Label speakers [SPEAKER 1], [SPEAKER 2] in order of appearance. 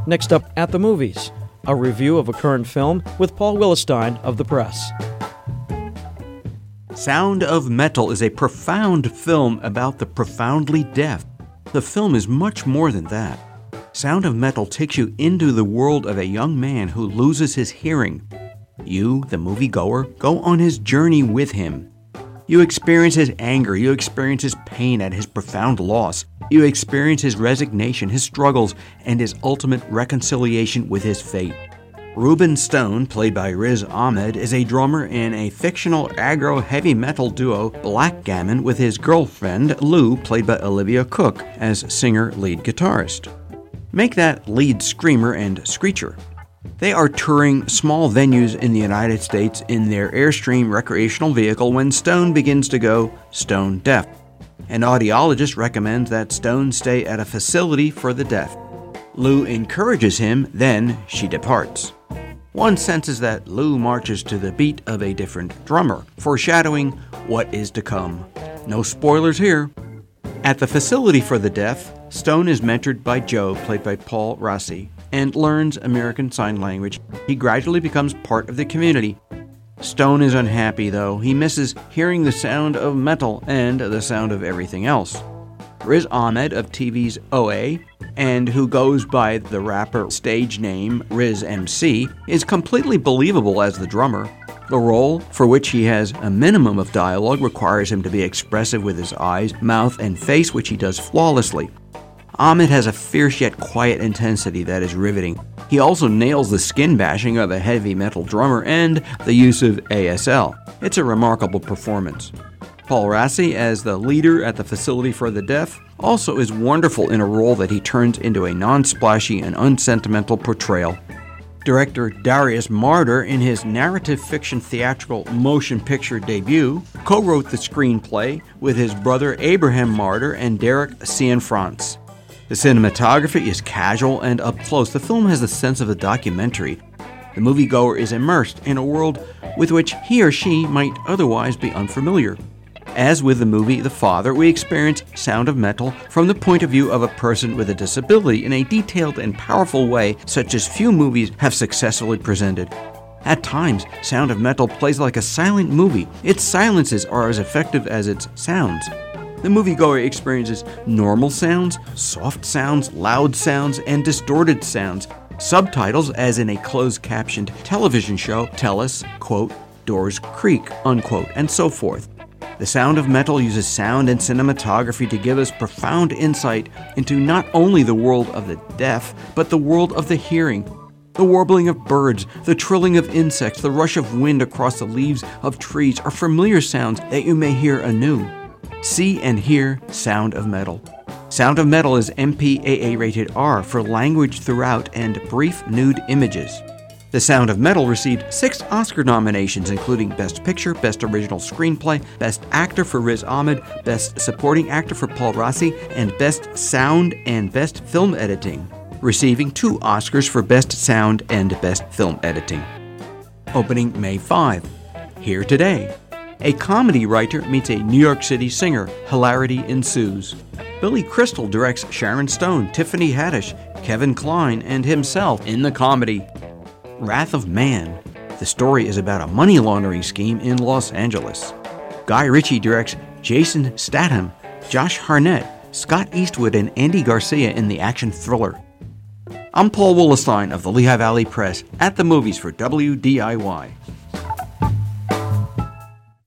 [SPEAKER 1] Next up, At the Movies, a review of a current film with Paul Willestein of The Press.
[SPEAKER 2] Sound of Metal is a profound film about the profoundly deaf. The film is much more than that. Sound of Metal takes you into the world of a young man who loses his hearing. You, the moviegoer, go on his journey with him. You experience his anger, you experience his pain at his profound loss. You experience his resignation, his struggles, and his ultimate reconciliation with his fate. Ruben Stone, played by Riz Ahmed, is a drummer in a fictional aggro heavy metal duo Blackgammon with his girlfriend Lou, played by Olivia Cook, as singer lead guitarist. Make that lead screamer and screecher. They are touring small venues in the United States in their Airstream recreational vehicle when Stone begins to go stone deaf. An audiologist recommends that Stone stay at a facility for the deaf. Lou encourages him, then she departs. One senses that Lou marches to the beat of a different drummer, foreshadowing what is to come. No spoilers here. At the facility for the deaf, Stone is mentored by Joe, played by Paul Rassi, and learns American Sign Language. He gradually becomes part of the community. Stone is unhappy, though. He misses hearing the sound of metal and the sound of everything else. Riz Ahmed of TV's OA, and who goes by the rapper stage name Riz MC, is completely believable as the drummer. The role, for which he has a minimum of dialogue, requires him to be expressive with his eyes, mouth, and face, which he does flawlessly. Ahmed has a fierce yet quiet intensity that is riveting. He also nails the skin bashing of a heavy metal drummer and the use of ASL. It's a remarkable performance. Paul Rassi, as the leader at the facility for the deaf, also is wonderful in a role that he turns into a non-splashy and unsentimental portrayal. Director Darius Marder, in his narrative fiction theatrical motion picture debut, co-wrote the screenplay with his brother Abraham Marder and Derek Cianfrance. The cinematography is casual and up close. The film has the sense of a documentary. The moviegoer is immersed in a world with which he or she might otherwise be unfamiliar. As with the movie The Father, we experience Sound of Metal from the point of view of a person with a disability in a detailed and powerful way such as few movies have successfully presented. At times, Sound of Metal plays like a silent movie. Its silences are as effective as its sounds. The moviegoer experiences normal sounds, soft sounds, loud sounds, and distorted sounds. Subtitles, as in a closed-captioned television show, tell us, quote, doors creak, unquote, and so forth. The Sound of Metal uses sound and cinematography to give us profound insight into not only the world of the deaf, but the world of the hearing. The warbling of birds, the trilling of insects, the rush of wind across the leaves of trees are familiar sounds that you may hear anew. See and hear Sound of Metal. Sound of Metal is MPAA rated R for language throughout and brief nude images. The Sound of Metal received 6 Oscar nominations, including Best Picture, Best Original Screenplay, Best Actor for Riz Ahmed, Best Supporting Actor for Paul Rassi, and Best Sound and Best Film Editing, receiving 2 Oscars for Best Sound and Best Film Editing. Opening May 5. Here Today. A comedy writer meets a New York City singer. Hilarity ensues. Billy Crystal directs Sharon Stone, Tiffany Haddish, Kevin Kline, and himself in the comedy. Wrath of Man. The story is about a money laundering scheme in Los Angeles. Guy Ritchie directs Jason Statham, Josh Hartnett, Scott Eastwood, and Andy Garcia in the action thriller. I'm Paul Willestein of the Lehigh Valley Press, at the movies for WDIY.